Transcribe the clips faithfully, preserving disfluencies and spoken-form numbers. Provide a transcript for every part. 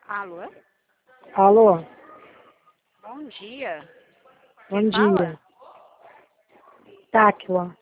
Alô? Alô? Bom dia. Bom Quem fala? dia. Táquila.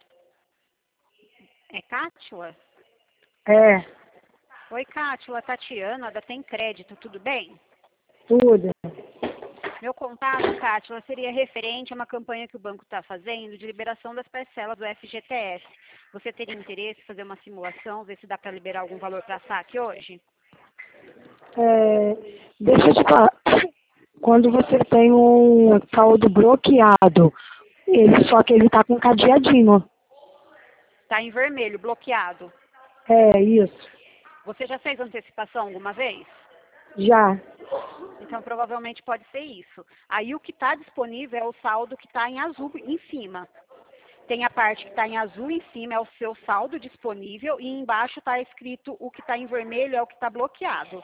É Cátila? É, Oi, Cátila, Tatiana, da Tem Crédito, tudo bem? tudo. Meu contato, Cátila, seria referente a uma campanha que o banco está fazendo de liberação das parcelas do F G T S. Você teria interesse em fazer uma simulação, ver se dá para liberar algum valor para saque hoje? É, deixa eu te falar. Quando você tem um saldo bloqueado, ele, só que ele tá com cadeadinho. Está em vermelho, bloqueado. É, isso. Você já fez antecipação alguma vez? Já. Então, provavelmente pode ser isso. Aí, o que está disponível é o saldo que está em azul em cima. Tem a parte que está em azul em cima, é o seu saldo disponível, e embaixo está escrito o que está em vermelho é o que está bloqueado.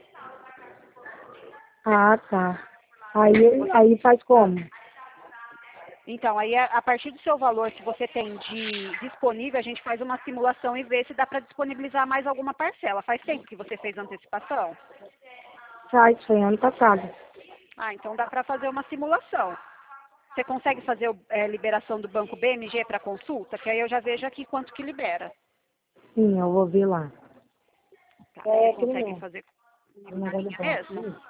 Ah, tá. Aí, aí faz como? Então, aí a a partir do seu valor que você tem de disponível, a gente faz uma simulação e vê se dá para disponibilizar mais alguma parcela. Faz tempo que você fez antecipação? Faz, foi ano passado. Ah, então dá para fazer uma simulação. Você consegue fazer a liberação do banco B M G para consulta? Que aí eu já vejo aqui quanto que libera. Sim, eu vou ver lá. Tá, É, você aquele consegue não. fazer O na negócio linha do mesmo? banco.